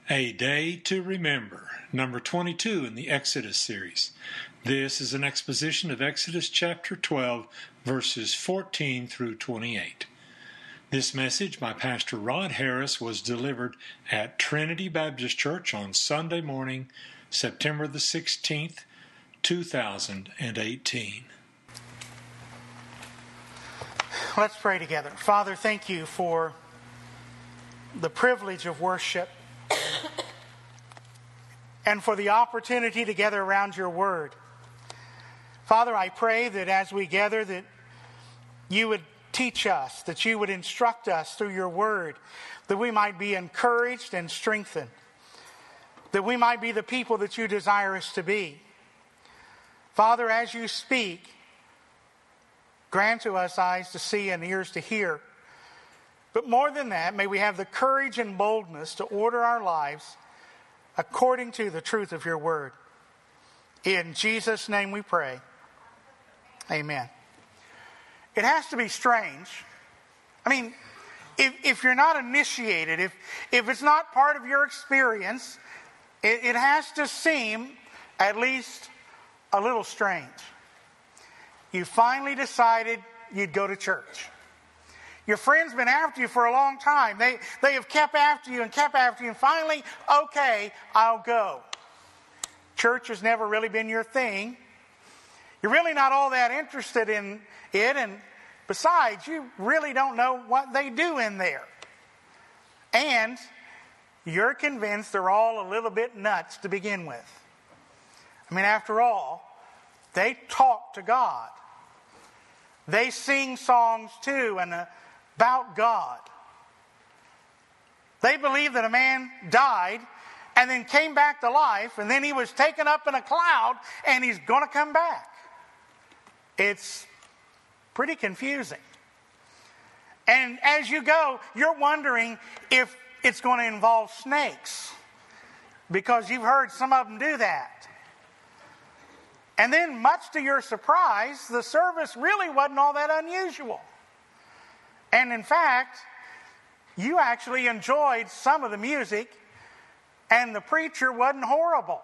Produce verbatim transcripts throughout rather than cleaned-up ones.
A Day to Remember, number twenty-two in the Exodus series. This is an exposition of Exodus chapter twelve, verses fourteen through twenty-eight. This message by Pastor Rod Harris was delivered at Trinity Baptist Church on Sunday morning, September the sixteenth, two thousand eighteen. Let's pray together. Father, thank you for the privilege of worship and for the opportunity to gather around your word. Father, I pray that as we gather that you would teach us, that you would instruct us through your word, that we might be encouraged and strengthened, that we might be the people that you desire us to be. Father, as you speak, grant to us eyes to see and ears to hear. But more than that, may we have the courage and boldness to order our lives according to the truth of your word. In Jesus' name we pray. Amen. It has to be strange. I mean, if, if you're not initiated, if, if it's not part of your experience, it, it has to seem at least a little strange. You finally decided you'd go to church. Your friend's been after you for a long time. They, they have kept after you and kept after you. And finally, okay, I'll go. Church has never really been your thing. You're really not all that interested in it. And besides, you really don't know what they do in there. And you're convinced they're all a little bit nuts to begin with. I mean, after all, they talk to God. They sing songs too and uh, about God. They believe that a man died and then came back to life, and then he was taken up in a cloud and he's going to come back. It's pretty confusing. And as you go, you're wondering if it's going to involve snakes, because you've heard some of them do that. And then, much to your surprise, the service really wasn't all that unusual. And in fact, you actually enjoyed some of the music, and the preacher wasn't horrible.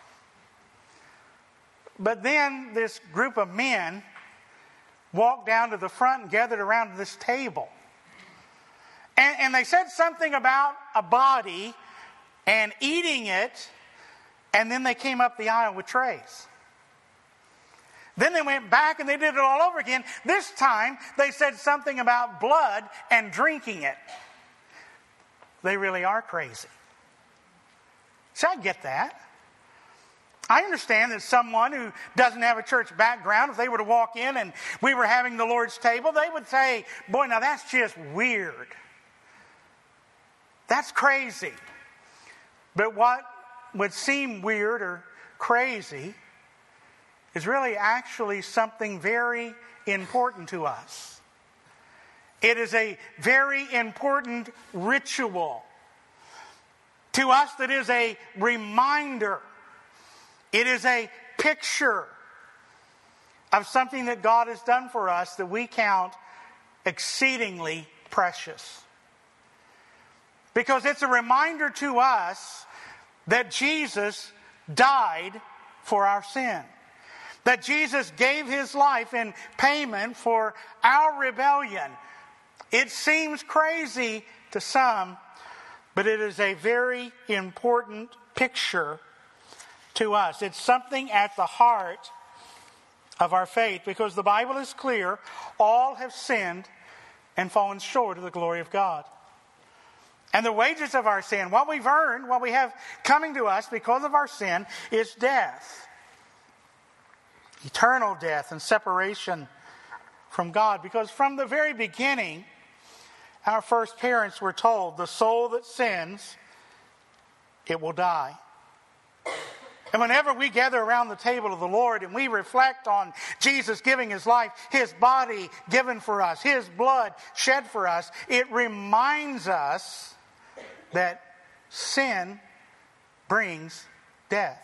But then this group of men walked down to the front and gathered around this table. And, and they said something about a body and eating it, and then they came up the aisle with trays. Then they went back and they did it all over again. This time they said something about blood and drinking it. They really are crazy. See, I get that. I understand that someone who doesn't have a church background, if they were to walk in and we were having the Lord's table, they would say, boy, now that's just weird. That's crazy. But what would seem weird or crazy is really actually something very important to us. It is a very important ritual. To us, that is a reminder. It is a picture of something that God has done for us that we count exceedingly precious. Because it's a reminder to us that Jesus died for our sin. That Jesus gave his life in payment for our rebellion. It seems crazy to some, but it is a very important picture to us. It's something at the heart of our faith, because the Bible is clear. All have sinned and fallen short of the glory of God. And the wages of our sin, what we've earned, what we have coming to us because of our sin, is death. Eternal death and separation from God. Because from the very beginning, our first parents were told, the soul that sins, it will die. And whenever we gather around the table of the Lord and we reflect on Jesus giving his life, his body given for us, his blood shed for us, it reminds us that sin brings death.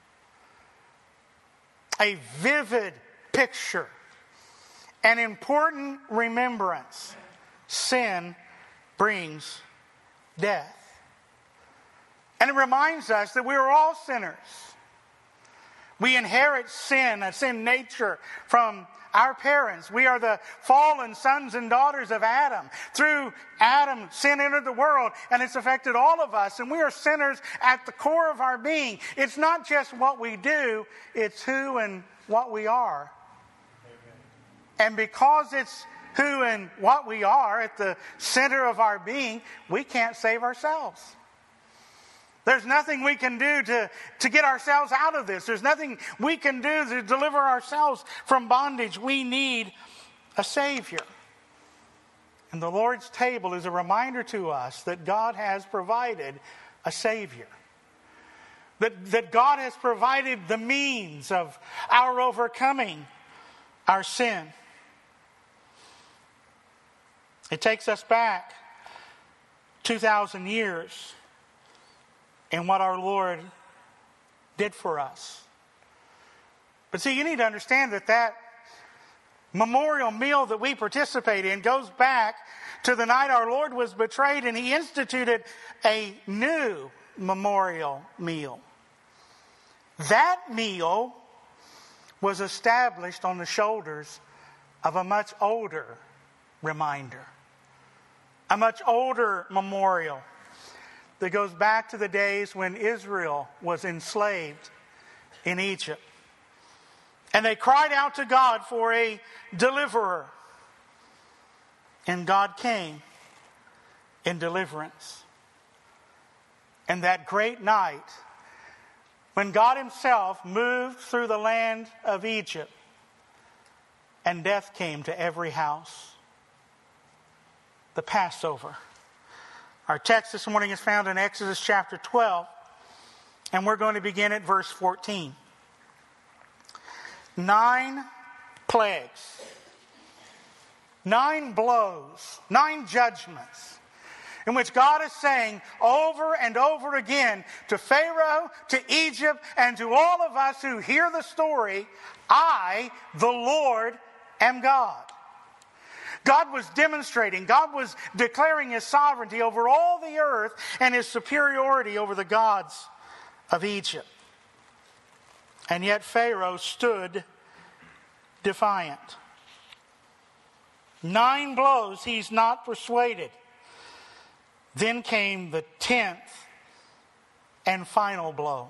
A vivid picture, an important remembrance. Sin brings death. And it reminds us that we are all sinners. We inherit sin, a sin nature from our parents. We are the fallen sons and daughters of Adam. Through Adam, sin entered the world, and it's affected all of us. And we are sinners at the core of our being. It's not just what we do, it's who and what we are. And because it's who and what we are at the center of our being, we can't save ourselves. There's nothing we can do to, to get ourselves out of this. There's nothing we can do to deliver ourselves from bondage. We need a Savior. And the Lord's table is a reminder to us that God has provided a Savior. That, that God has provided the means of our overcoming our sin. It takes us back two thousand years in what our Lord did for us. But see, you need to understand that that memorial meal that we participate in goes back to the night our Lord was betrayed, and he instituted a new memorial meal. That meal was established on the shoulders of a much older reminder, a much older memorial that goes back to the days when Israel was enslaved in Egypt. And they cried out to God for a deliverer. And God came in deliverance. And that great night, when God himself moved through the land of Egypt, and death came to every house. The Passover. Our text this morning is found in Exodus chapter twelve, and we're going to begin at verse fourteen. Nine plagues, nine blows, nine judgments, in which God is saying over and over again to Pharaoh, to Egypt, and to all of us who hear the story, I, the Lord, am God. God was demonstrating, God was declaring his sovereignty over all the earth and his superiority over the gods of Egypt. And yet Pharaoh stood defiant. Nine blows, he's not persuaded. Then came the tenth and final blow.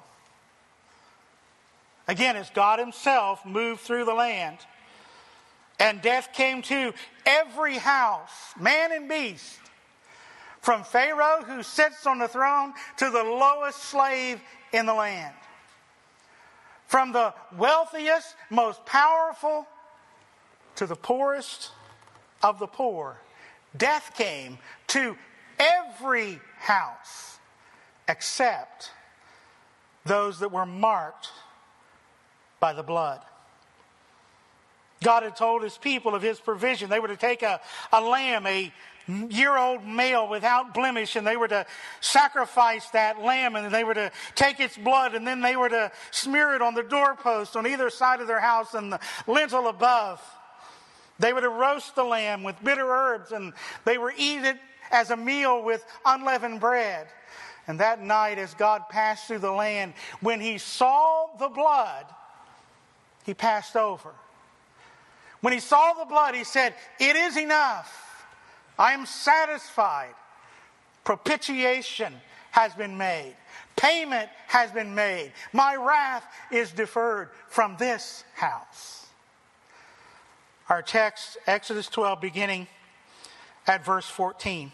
Again, as God himself moved through the land, and death came to every house, man and beast, from Pharaoh, who sits on the throne, to the lowest slave in the land. From the wealthiest, most powerful, to the poorest of the poor. Death came to every house except those that were marked by the blood. God had told his people of his provision. They were to take a, a lamb, a year-old male without blemish, and they were to sacrifice that lamb, and they were to take its blood, and then they were to smear it on the doorpost on either side of their house and the lintel above. They were to roast the lamb with bitter herbs, and they were to eat it as a meal with unleavened bread. And that night, as God passed through the land, when he saw the blood, he passed over. When he saw the blood, he said, "It is enough. I am satisfied. Propitiation has been made. Payment has been made. My wrath is deferred from this house." Our text, Exodus twelve, beginning at verse fourteen.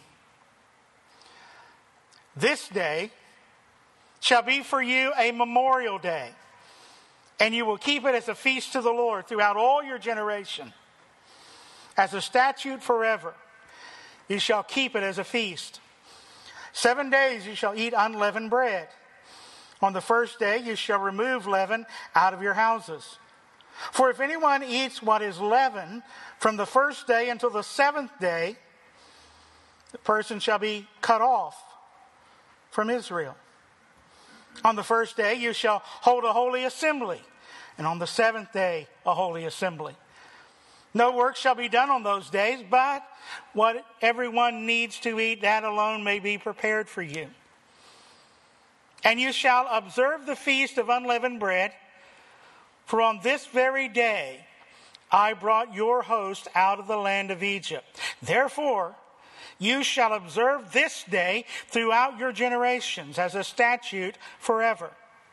"This day shall be for you a memorial day, and you will keep it as a feast to the Lord throughout all your generation. As a statute forever, you shall keep it as a feast. Seven days you shall eat unleavened bread. On the first day you shall remove leaven out of your houses. For if anyone eats what is leavened from the first day until the seventh day, the person shall be cut off from Israel. On the first day you shall hold a holy assembly, and on the seventh day a holy assembly. No work shall be done on those days, but what everyone needs to eat, that alone may be prepared for you. And you shall observe the feast of unleavened bread, for on this very day I brought your host out of the land of Egypt. Therefore, you shall observe this day throughout your generations as a statute forever.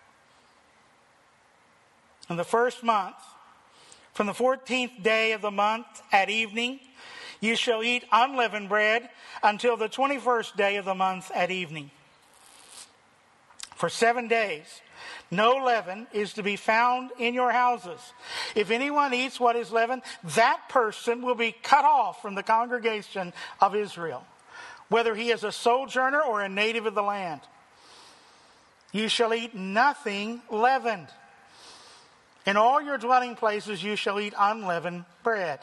In the first month, from the fourteenth day of the month at evening, you shall eat unleavened bread until the twenty-first day of the month at evening. For seven days, no leaven is to be found in your houses. If anyone eats what is leavened, that person will be cut off from the congregation of Israel, whether he is a sojourner or a native of the land. You shall eat nothing leavened. In all your dwelling places you shall eat unleavened bread.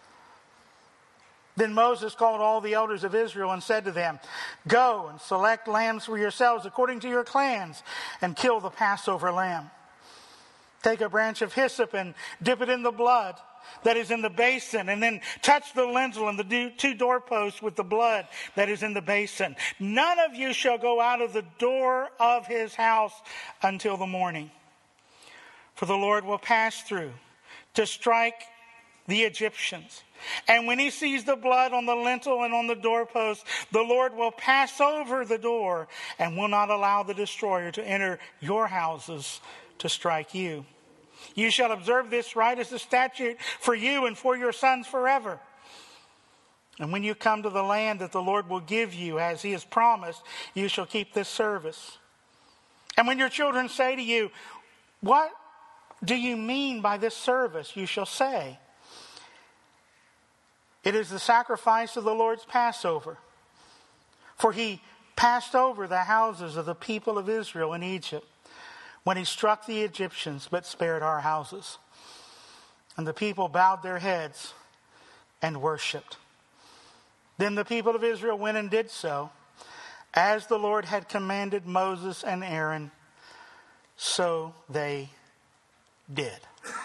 Then Moses called all the elders of Israel and said to them, go and select lambs for yourselves according to your clans, and kill the Passover lamb. Take a branch of hyssop and dip it in the blood that is in the basin, and then touch the lintel and the two doorposts with the blood that is in the basin. None of you shall go out of the door of his house until the morning. For the Lord will pass through to strike the Egyptians. And when he sees the blood on the lintel and on the doorpost, the Lord will pass over the door and will not allow the destroyer to enter your houses to strike you. You shall observe this rite as a statute for you and for your sons forever. And when you come to the land that the Lord will give you as he has promised, you shall keep this service. And when your children say to you, what do you mean by this service? You shall say, it is the sacrifice of the Lord's Passover. For he passed over the houses of the people of Israel in Egypt when he struck the Egyptians, but spared our houses. And the people bowed their heads and worshipped. Then the people of Israel went and did so, as the Lord had commanded Moses and Aaron, so they did.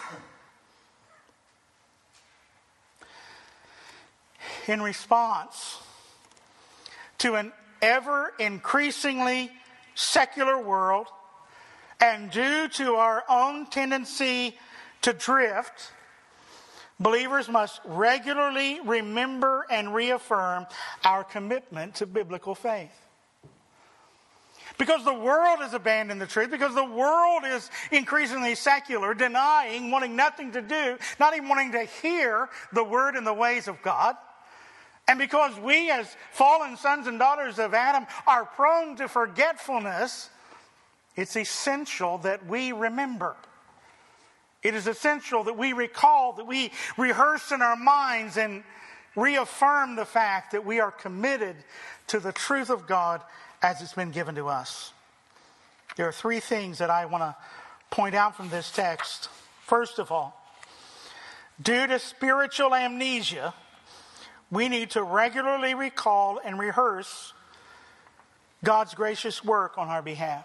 In response to an ever increasingly secular world, and due to our own tendency to drift, believers must regularly remember and reaffirm our commitment to biblical faith. Because the world has abandoned the truth, because the world is increasingly secular, denying, wanting nothing to do, not even wanting to hear the word and the ways of God. And because we as fallen sons and daughters of Adam are prone to forgetfulness, it's essential that we remember. It is essential that we recall, that we rehearse in our minds and reaffirm the fact that we are committed to the truth of God as it's been given to us. There are three things that I want to point out from this text. First of all, due to spiritual amnesia, we need to regularly recall and rehearse God's gracious work on our behalf.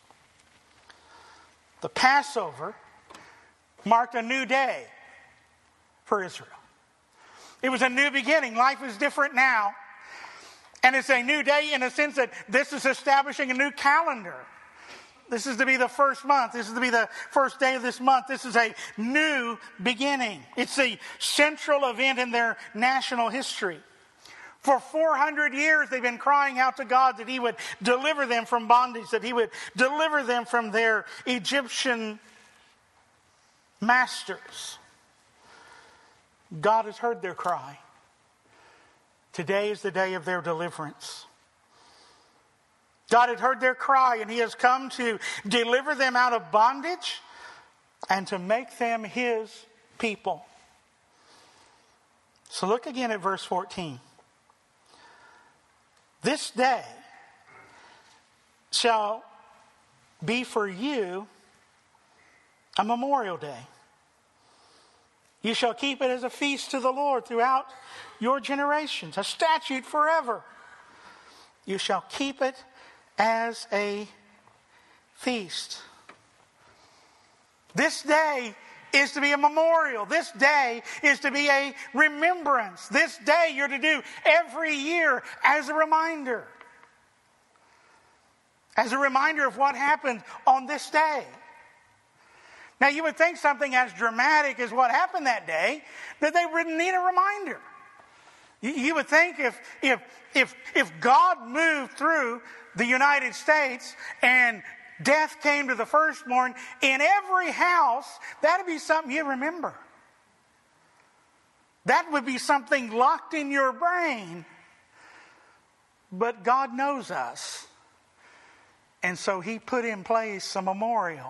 The Passover marked a new day for Israel. It was a new beginning. Life is different now. And it's a new day in a sense that this is establishing a new calendar. This is to be the first month. This is to be the first day of this month. This is a new beginning. It's the central event in their national history. For four hundred years, they've been crying out to God that he would deliver them from bondage, that he would deliver them from their Egyptian masters. God has heard their cry. Today is the day of their deliverance. God had heard their cry, and he has come to deliver them out of bondage and to make them his people. So look again at verse fourteen. This day shall be for you a memorial day. You shall keep it as a feast to the Lord throughout your generations, a statute forever. You shall keep it as a feast. This day is to be a memorial. This day is to be a remembrance. This day you're to do every year as a reminder. as a reminder of what happened on this day. Now, you would think something as dramatic as what happened that day, that they wouldn't need a reminder. You would think if, if, if, if God moved through the United States and death came to the firstborn in every house, that would be something you remember. That would be something locked in your brain. But God knows us. And so He put in place a memorial.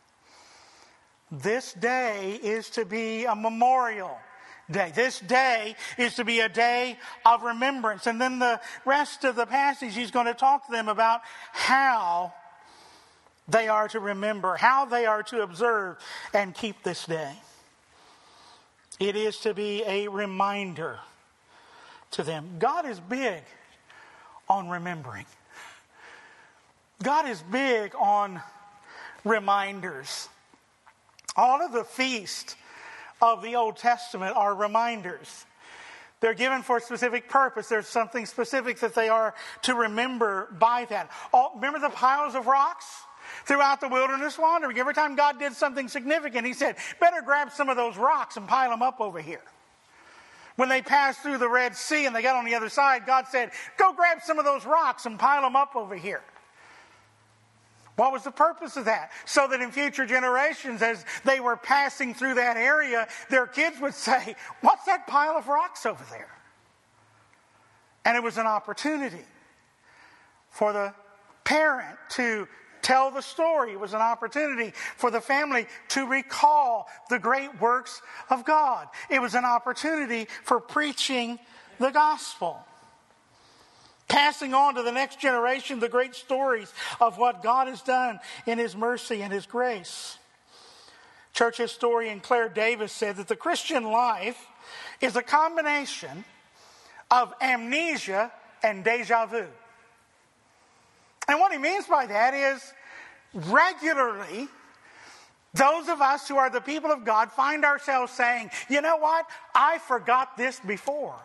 This day is to be a memorial day. This day is to be a day of remembrance. And then the rest of the passage, He's going to talk to them about how they are to remember, how they are to observe and keep this day. It is to be a reminder to them. God is big on remembering. God is big on reminders. All of the feasts of the Old Testament are reminders. They're given for a specific purpose. There's something specific that they are to remember by that. All, remember the piles of rocks throughout the wilderness wandering? Every time God did something significant, He said, better grab some of those rocks and pile them up over here. When they passed through the Red Sea and they got on the other side, God said, go grab some of those rocks and pile them up over here. What was the purpose of that? So that in future generations, as they were passing through that area, their kids would say, what's that pile of rocks over there? And it was an opportunity for the parent to tell the story. It was an opportunity for the family to recall the great works of God. It was an opportunity for preaching the gospel. Passing on to the next generation the great stories of what God has done in His mercy and His grace. Church historian Claire Davis said that the Christian life is a combination of amnesia and deja vu. And what he means by that is regularly those of us who are the people of God find ourselves saying, you know what? I forgot this before.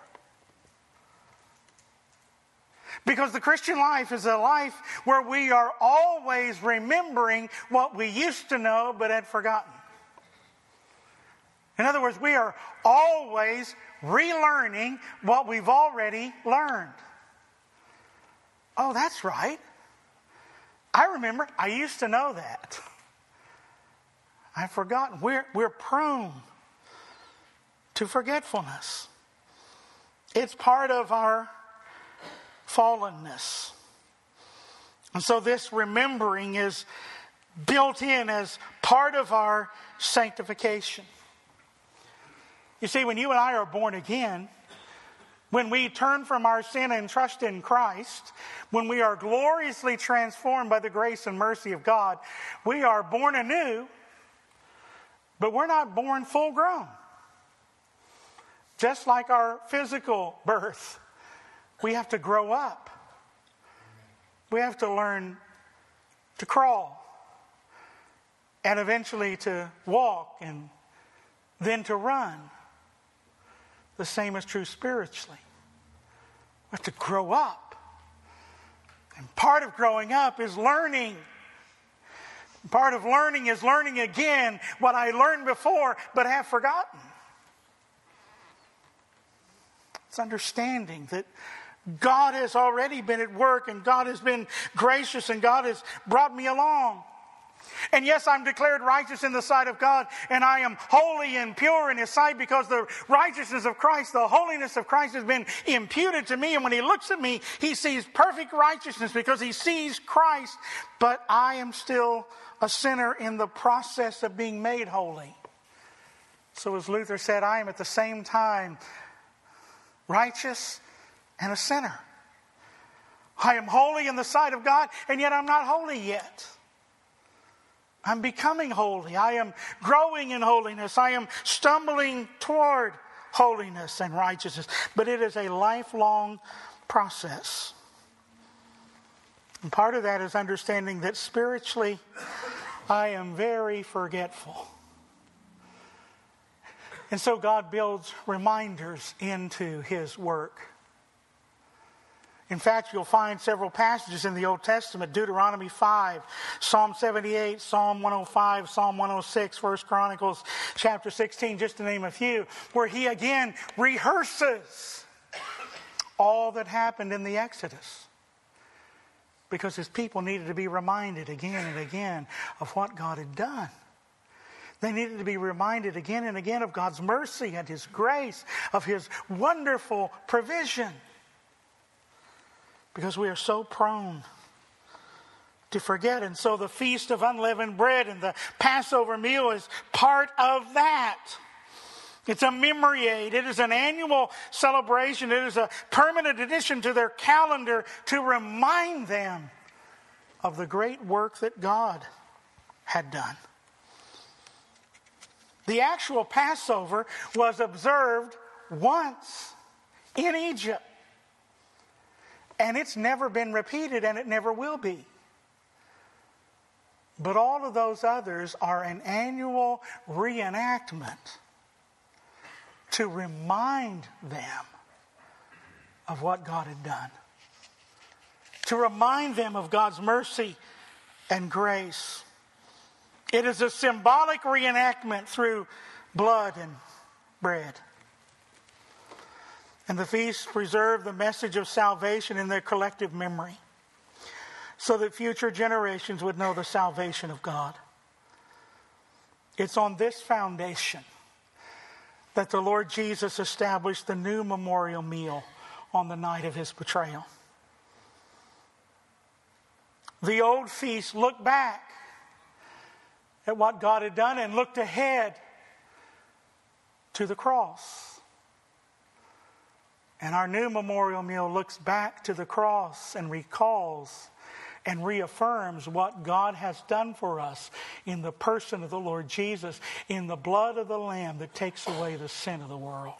Because the Christian life is a life where we are always remembering what we used to know but had forgotten. In other words, we are always relearning what we've already learned. Oh, that's right. I remember, I used to know that. I've forgotten. We're, we're prone to forgetfulness. It's part of our fallenness. And so this remembering is built in as part of our sanctification. You see, when you and I are born again, when we turn from our sin and trust in Christ, when we are gloriously transformed by the grace and mercy of God, we are born anew, but we're not born full grown. Just like our physical birth, we have to grow up. We have to learn to crawl and eventually to walk and then to run. The same is true spiritually. We have to grow up. And part of growing up is learning. Part of learning is learning again what I learned before but have forgotten. It's understanding that God has already been at work and God has been gracious and God has brought me along. And yes, I'm declared righteous in the sight of God, and I am holy and pure in His sight because the righteousness of Christ, the holiness of Christ has been imputed to me. And when He looks at me, He sees perfect righteousness because He sees Christ. But I am still a sinner in the process of being made holy. So as Luther said, I am at the same time righteous and a sinner. I am holy in the sight of God, and yet I'm not holy yet. I'm becoming holy. I am growing in holiness. I am stumbling toward holiness and righteousness. But it is a lifelong process. And part of that is understanding that spiritually, I am very forgetful. And so God builds reminders into His work. In fact, you'll find several passages in the Old Testament, Deuteronomy five, Psalm seventy-eight, Psalm one oh five, Psalm one oh six, First Chronicles chapter sixteen, just to name a few, where he again rehearses all that happened in the Exodus. Because his people needed to be reminded again and again of what God had done. They needed to be reminded again and again of God's mercy and his grace, of his wonderful provision. Because we are so prone to forget. And so the Feast of Unleavened Bread and the Passover meal is part of that. It's a memory aid. It is an annual celebration. It is a permanent addition to their calendar to remind them of the great work that God had done. The actual Passover was observed once in Egypt. And it's never been repeated, and it never will be. But all of those others are an annual reenactment to remind them of what God had done. To remind them of God's mercy and grace. It is a symbolic reenactment through blood and bread. And the feast preserved the message of salvation in their collective memory, so that future generations would know the salvation of God. It's on this foundation that the Lord Jesus established the new memorial meal on the night of his betrayal. The old feast looked back at what God had done and looked ahead to the cross. And our new memorial meal looks back to the cross and recalls and reaffirms what God has done for us in the person of the Lord Jesus, in the blood of the Lamb that takes away the sin of the world.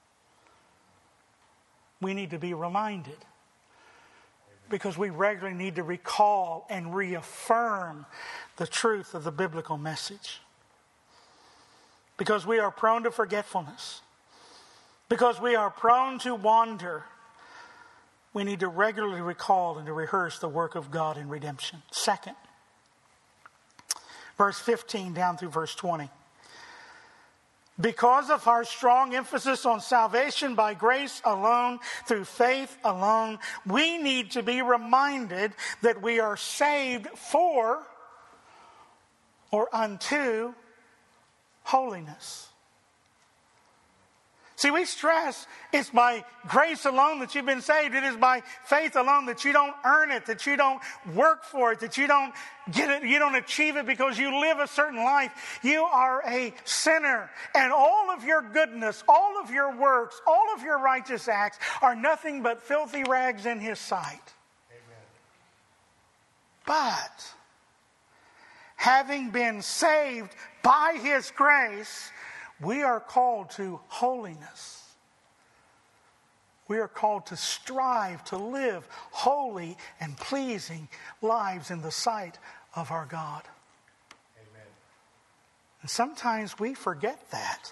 We need to be reminded, because we regularly need to recall and reaffirm the truth of the biblical message. Because we are prone to forgetfulness. Because we are prone to wander, we need to regularly recall and to rehearse the work of God in redemption. Second, verse fifteen down through verse twenty. Because of our strong emphasis on salvation by grace alone, through faith alone, we need to be reminded that we are saved for or unto holiness. See, we stress it's by grace alone that you've been saved. It is by faith alone that you don't earn it, that you don't work for it, that you don't get it, you don't achieve it because you live a certain life. You are a sinner, and all of your goodness, all of your works, all of your righteous acts are nothing but filthy rags in his sight. Amen. But having been saved by his grace, we are called to holiness. We are called to strive to live holy and pleasing lives in the sight of our God. Amen. And sometimes we forget that.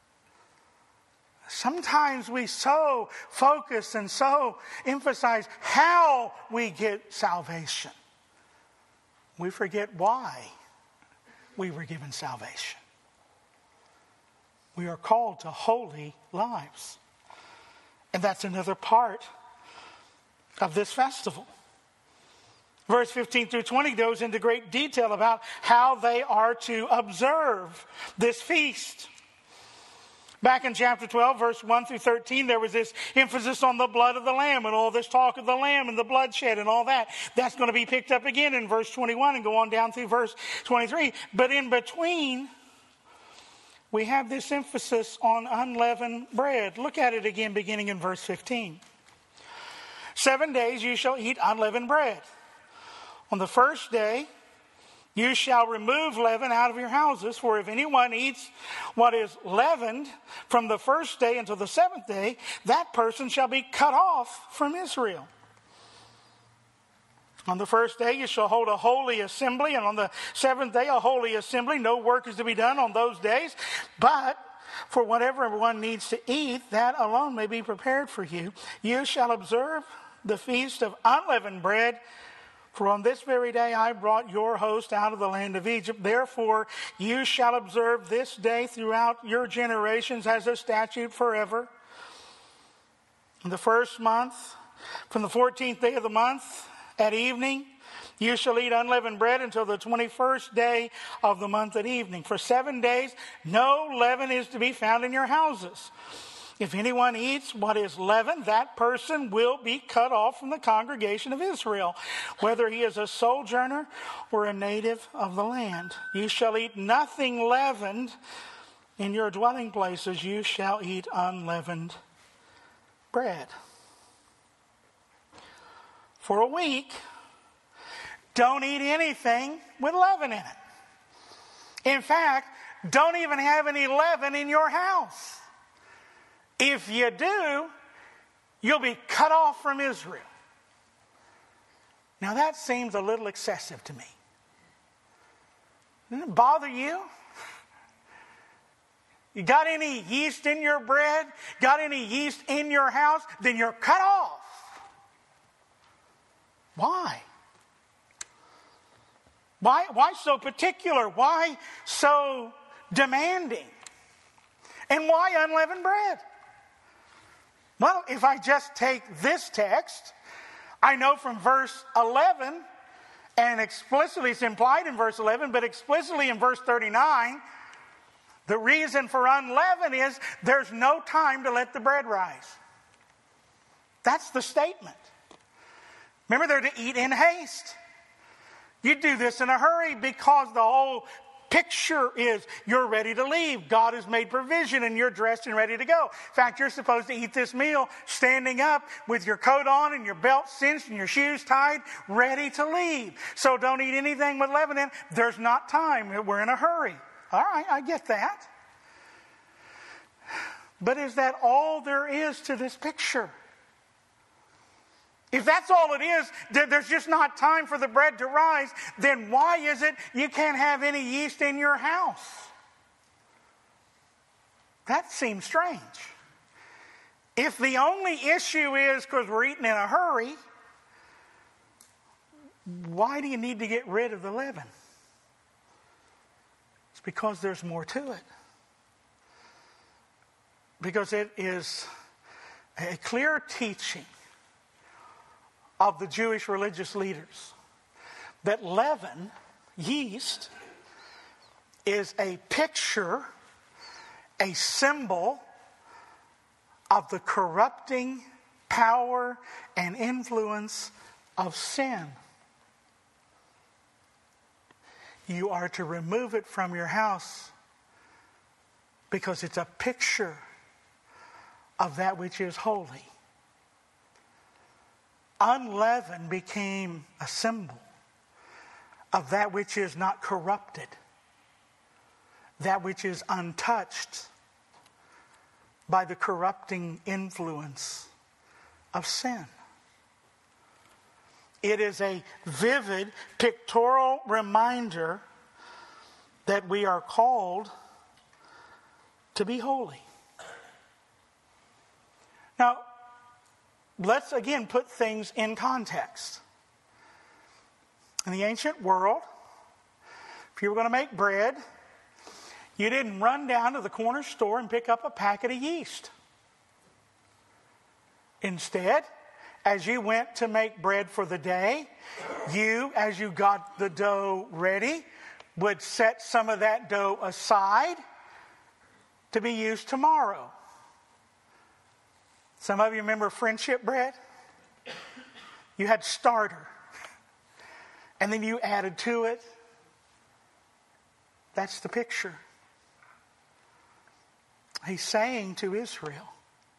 Sometimes we so focus and so emphasize how we get salvation. We forget why we were given salvation. We are called to holy lives. And that's another part of this festival. Verse fifteen through twenty goes into great detail about how they are to observe this feast. Back in chapter twelve, verse one through thirteen, there was this emphasis on the blood of the Lamb and all this talk of the Lamb and the bloodshed and all that. That's going to be picked up again in verse twenty-one and go on down through verse twenty-three. But in between, we have this emphasis on unleavened bread. Look at it again beginning in verse fifteen. Seven days you shall eat unleavened bread. On the first day you shall remove leaven out of your houses, for if anyone eats what is leavened from the first day until the seventh day, that person shall be cut off from Israel. On the first day you shall hold a holy assembly, and on the seventh day a holy assembly. No work is to be done on those days, but for whatever one needs to eat, that alone may be prepared for you. You shall observe the feast of unleavened bread. For on this very day I brought your host out of the land of Egypt. Therefore you shall observe this day throughout your generations as a statute forever. In the first month, from the fourteenth day of the month at evening, you shall eat unleavened bread until the twenty-first day of the month at evening. For seven days no leaven is to be found in your houses. If anyone eats what is leavened, that person will be cut off from the congregation of Israel, whether he is a sojourner or a native of the land. You shall eat nothing leavened in your dwelling places. You shall eat unleavened bread. For a week, don't eat anything with leaven in it. In fact, don't even have any leaven in your house. If you do, you'll be cut off from Israel. Now that seems a little excessive to me. Doesn't it bother you? You got any yeast in your bread? Got any yeast in your house? Then you're cut off. Why? Why, why so particular? Why so demanding? And why unleavened bread? Well, if I just take this text, I know from verse eleven, and explicitly it's implied in verse eleven, but explicitly in verse thirty-nine, the reason for unleavened is there's no time to let the bread rise. That's the statement. Remember, they're to eat in haste. You do this in a hurry because the whole picture is you're ready to leave. God has made provision and you're dressed and ready to go. In fact, you're supposed to eat this meal standing up with your coat on and your belt cinched and your shoes tied, ready to leave. So don't eat anything with leaven in. There's not time. We're in a hurry. All right, I get that. But is that all there is to this picture? If that's all it is, that there's just not time for the bread to rise, then why is it you can't have any yeast in your house? That seems strange. If the only issue is because we're eating in a hurry, why do you need to get rid of the leaven? It's because there's more to it. Because it is a clear teaching of the Jewish religious leaders that leaven, yeast, is a picture, a symbol of the corrupting power and influence of sin. You are to remove it from your house because it's a picture of that which is holy. Unleavened became a symbol of that which is not corrupted, that which is untouched by the corrupting influence of sin. It is a vivid pictorial reminder that we are called to be holy. Now, let's again put things in context. In the ancient world, if you were going to make bread, you didn't run down to the corner store and pick up a packet of yeast. Instead, as you went to make bread for the day, you, as you got the dough ready, would set some of that dough aside to be used tomorrow. Some of you remember friendship bread? You had starter, and then you added to it. That's the picture. He's saying to Israel,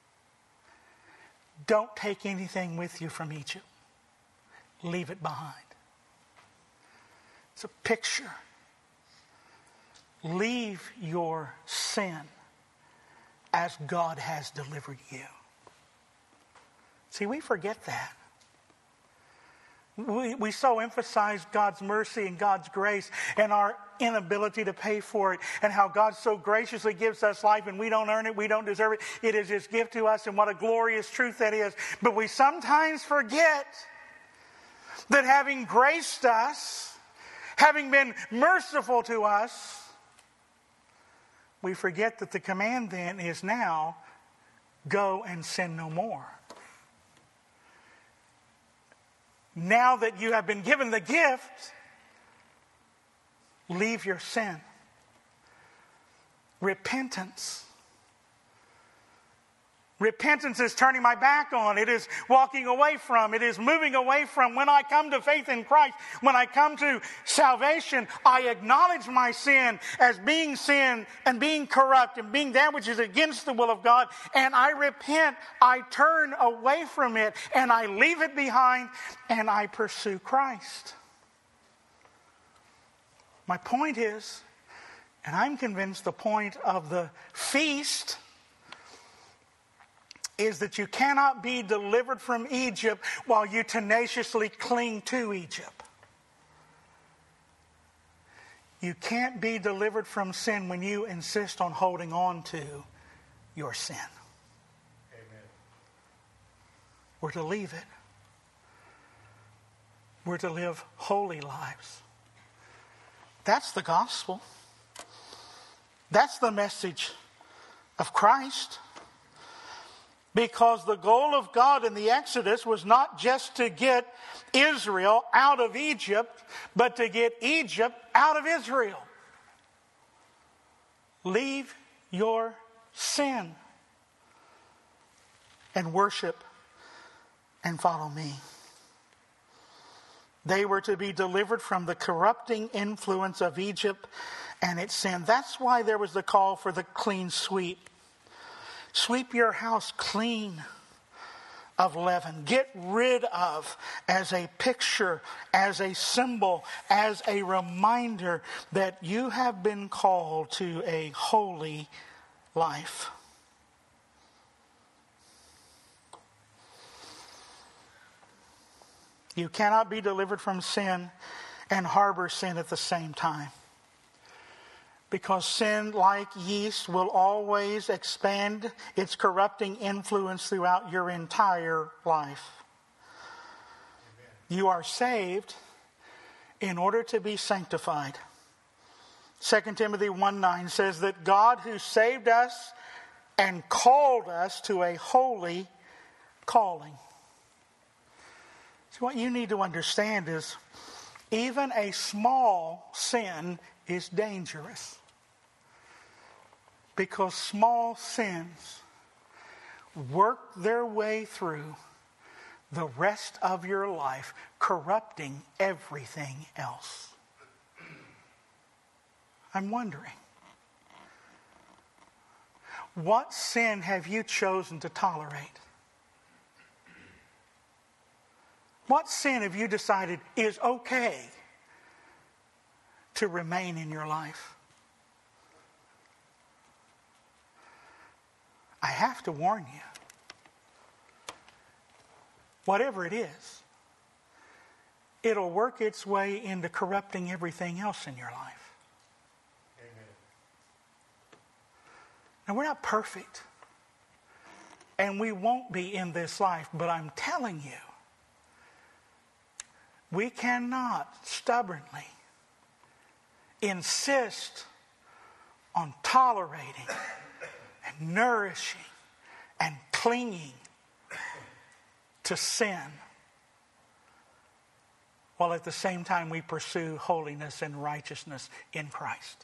don't take anything with you from Egypt. Leave it behind. It's a picture. Leave your sin as God has delivered you. See, we forget that. We, we so emphasize God's mercy and God's grace and our inability to pay for it, and how God so graciously gives us life and we don't earn it, we don't deserve it. It is His gift to us, and what a glorious truth that is. But we sometimes forget that having graced us, having been merciful to us, we forget that the command then is now, go and sin no more. Now that you have been given the gift, leave your sin. Repentance. Repentance is turning my back on. It is walking away from. It is moving away from. When I come to faith in Christ, when I come to salvation, I acknowledge my sin as being sin and being corrupt and being that which is against the will of God. And I repent. I turn away from it and I leave it behind and I pursue Christ. My point is, and I'm convinced the point of the feast is that you cannot be delivered from Egypt while you tenaciously cling to Egypt. You can't be delivered from sin when you insist on holding on to your sin. Amen. We're to leave it. We're to live holy lives. That's the gospel. That's the message of Christ. Because the goal of God in the Exodus was not just to get Israel out of Egypt, but to get Egypt out of Israel. Leave your sin and worship and follow me. They were to be delivered from the corrupting influence of Egypt and its sin. That's why there was the call for the clean sweep. Sweep your house clean of leaven. Get rid of, as a picture, as a symbol, as a reminder that you have been called to a holy life. You cannot be delivered from sin and harbor sin at the same time. Because sin, like yeast, will always expand its corrupting influence throughout your entire life. Amen. You are saved in order to be sanctified. Second Timothy one nine says that God who saved us and called us to a holy calling. So what you need to understand is even a small sin is dangerous. Because small sins work their way through the rest of your life, corrupting everything else. I'm wondering, what sin have you chosen to tolerate? What sin have you decided is okay to remain in your life? I have to warn you. Whatever it is, it'll work its way into corrupting everything else in your life. Amen. Now, we're not perfect. And we won't be in this life. But I'm telling you, we cannot stubbornly insist on tolerating and nourishing and clinging to sin while at the same time we pursue holiness and righteousness in Christ.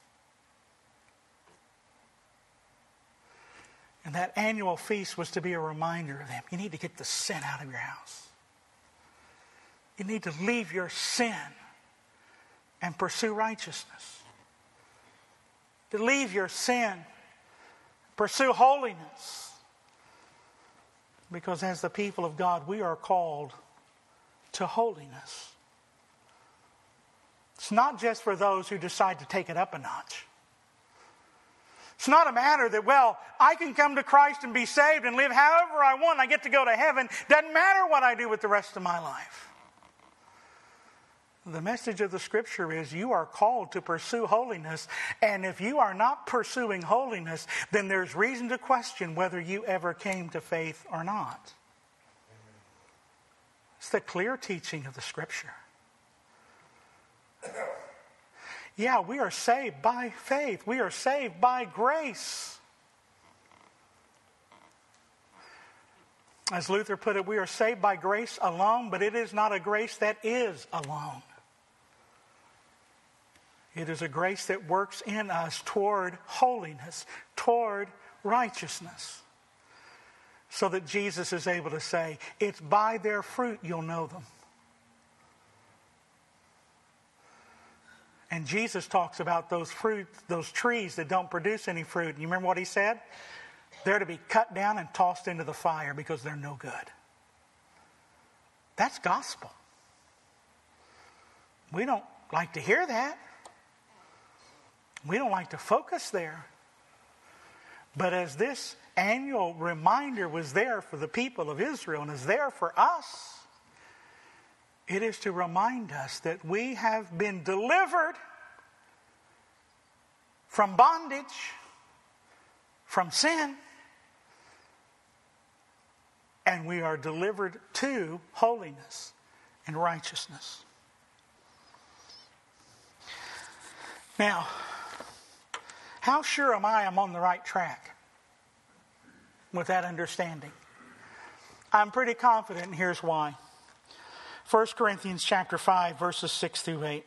And that annual feast was to be a reminder of them. You need to get the sin out of your house. You need to leave your sin and pursue righteousness. To leave your sin, pursue holiness. Because as the people of God, we are called to holiness. It's not just for those who decide to take it up a notch. It's not a matter that, well, I can come to Christ and be saved and live however I want. I get to go to heaven. Doesn't matter what I do with the rest of my life. The message of the Scripture is you are called to pursue holiness, and if you are not pursuing holiness, then there's reason to question whether you ever came to faith or not. It's the clear teaching of the Scripture. Yeah, we are saved by faith. We are saved by grace. As Luther put it, we are saved by grace alone, but it is not a grace that is alone. It is a grace that works in us toward holiness, toward righteousness. So that Jesus is able to say, it's by their fruit you'll know them. And Jesus talks about those fruit, those trees that don't produce any fruit. And you remember what he said? They're to be cut down and tossed into the fire because they're no good. That's gospel. We don't like to hear that. We don't like to focus there. But as this annual reminder was there for the people of Israel and is there for us, it is to remind us that we have been delivered from bondage, from sin, and we are delivered to holiness and righteousness. Now, how sure am I I'm on the right track with that understanding? I'm pretty confident, and here's why. First Corinthians chapter five, verses six through eight.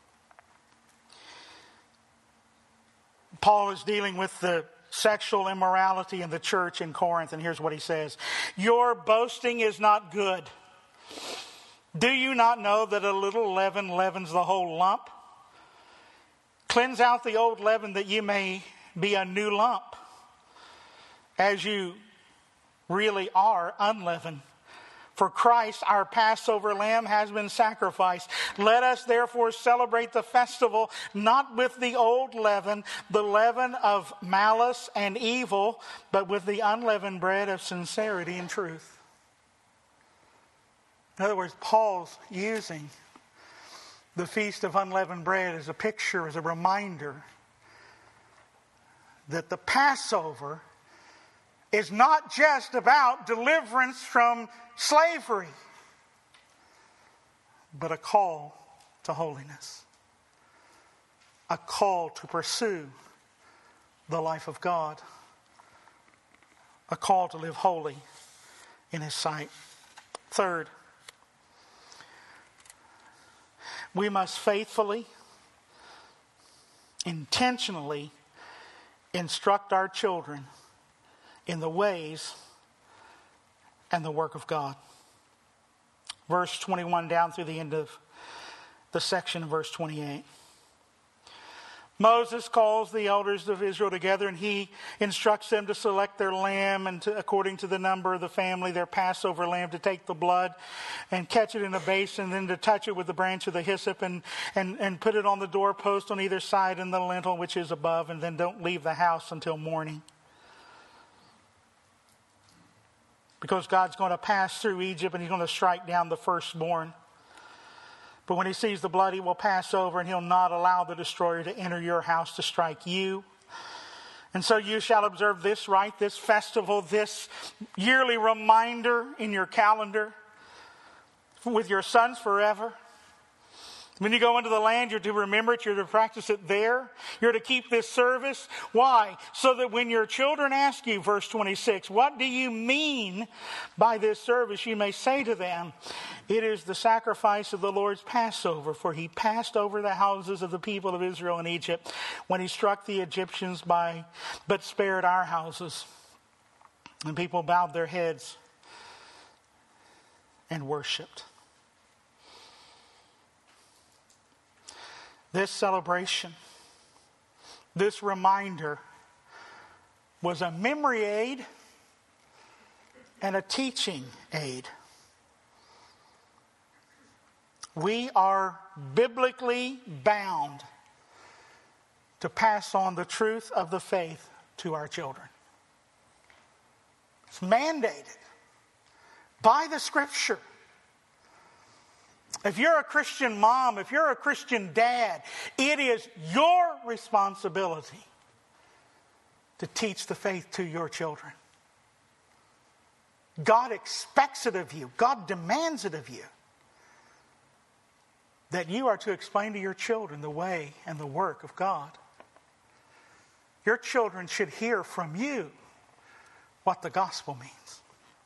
Paul is dealing with the sexual immorality in the church in Corinth, and here's what he says. Your boasting is not good. Do you not know that a little leaven leavens the whole lump? Cleanse out the old leaven that you may be a new lump, as you really are unleavened. For Christ, our Passover lamb, has been sacrificed. Let us therefore celebrate the festival, not with the old leaven, the leaven of malice and evil, but with the unleavened bread of sincerity and truth. In other words, Paul's using the Feast of Unleavened Bread as a picture, as a reminder that the Passover is not just about deliverance from slavery, but a call to holiness, a call to pursue the life of God, a call to live holy in His sight. Third, we must faithfully, intentionally instruct our children in the ways and the work of God. Verse twenty-one down through the end of the section of verse twenty-eight. Moses calls the elders of Israel together, and he instructs them to select their lamb and to, according to the number of the family, their Passover lamb, to take the blood and catch it in a basin, and then to touch it with the branch of the hyssop and, and, and put it on the doorpost on either side and the lintel which is above, and then don't leave the house until morning. Because God's going to pass through Egypt and He's going to strike down the firstborn. But when He sees the blood, He will pass over, and He'll not allow the destroyer to enter your house to strike you. And so you shall observe this rite, this festival, this yearly reminder in your calendar with your sons forever. When you go into the land, you're to remember it, you're to practice it there. You're to keep this service. Why? So that when your children ask you, verse twenty-six, what do you mean by this service? You may say to them, it is the sacrifice of the Lord's Passover, for He passed over the houses of the people of Israel in Egypt when He struck the Egyptians by, but spared our houses. And people bowed their heads and worshipped. This celebration, this reminder, was a memory aid and a teaching aid. We are biblically bound to pass on the truth of the faith to our children. It's mandated by the Scripture. If you're a Christian mom, if you're a Christian dad, it is your responsibility to teach the faith to your children. God expects it of you. God demands it of you. That you are to explain to your children the way and the work of God. Your children should hear from you what the gospel means.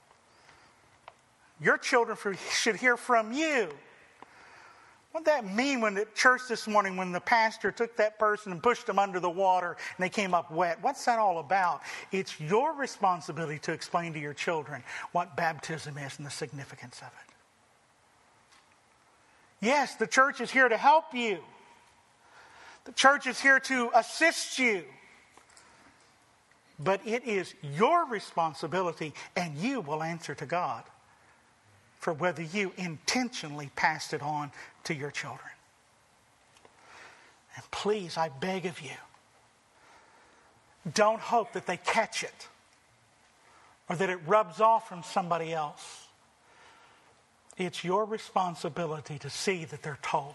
Your children should hear from you. What did that mean when at church this morning when the pastor took that person and pushed them under the water and they came up wet? What's that all about? It's your responsibility to explain to your children what baptism is and the significance of it. Yes, the church is here to help you. The church is here to assist you. But it is your responsibility, and you will answer to God for whether you intentionally passed it on to your children. And please, I beg of you, don't hope that they catch it or that it rubs off from somebody else. It's your responsibility to see that they're told.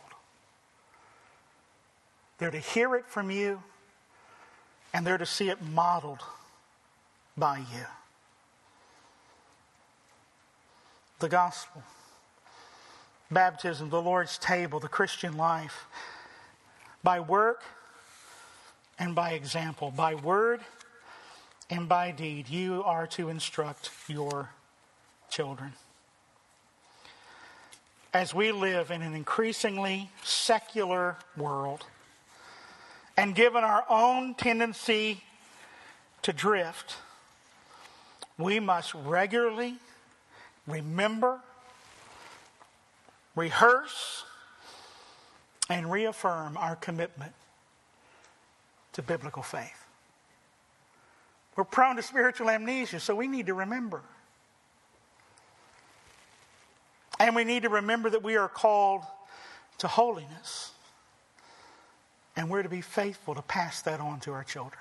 They're to hear it from you, and they're to see it modeled by you. The gospel, baptism, the Lord's table, the Christian life, by work and by example, by word and by deed, you are to instruct your children. As we live in an increasingly secular world, and given our own tendency to drift, we must regularly remember, rehearse, and reaffirm our commitment to biblical faith. We're prone to spiritual amnesia, so we need to remember. And we need to remember that we are called to holiness. And we're to be faithful to pass that on to our children.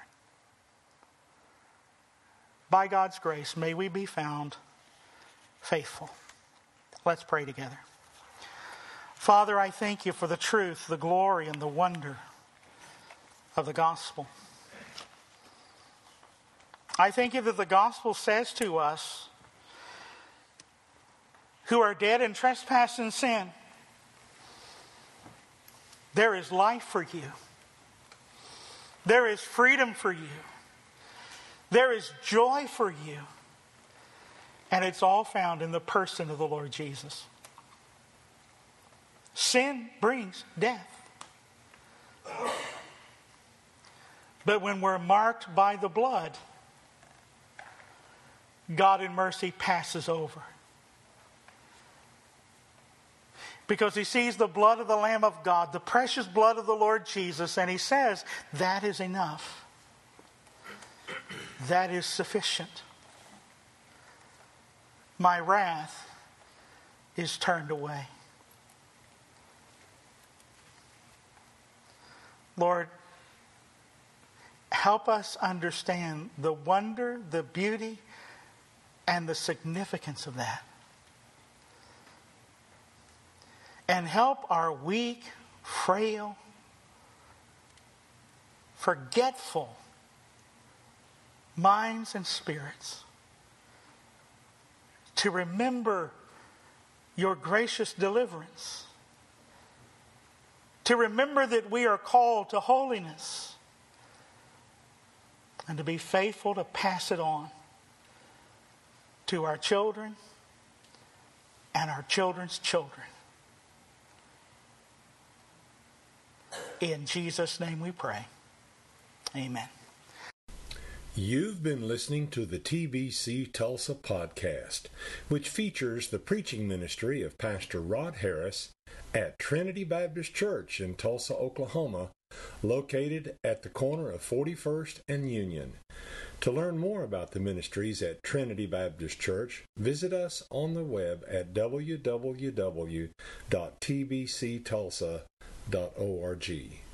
By God's grace, may we be found faithful. Let's pray together. Father, I thank you for the truth, the glory, and the wonder of the gospel. I thank you that the gospel says to us, who are dead in trespass and sin, there is life for you. There is freedom for you. There is joy for you. And it's all found in the person of the Lord Jesus. Sin brings death. But when we're marked by the blood, God in mercy passes over. Because he sees the blood of the Lamb of God, the precious blood of the Lord Jesus, and he says, that is enough. That is sufficient. My wrath is turned away. Lord, help us understand the wonder, the beauty, and the significance of that. And help our weak, frail, forgetful minds and spirits to remember your gracious deliverance. To remember that we are called to holiness. And to be faithful to pass it on to our children and our children's children. In Jesus' name we pray. Amen. You've been listening to the T B C Tulsa podcast, which features the preaching ministry of Pastor Rod Harris at Trinity Baptist Church in Tulsa, Oklahoma, located at the corner of forty-first and Union. To learn more about the ministries at Trinity Baptist Church, visit us on the web at w w w dot t b c tulsa dot org.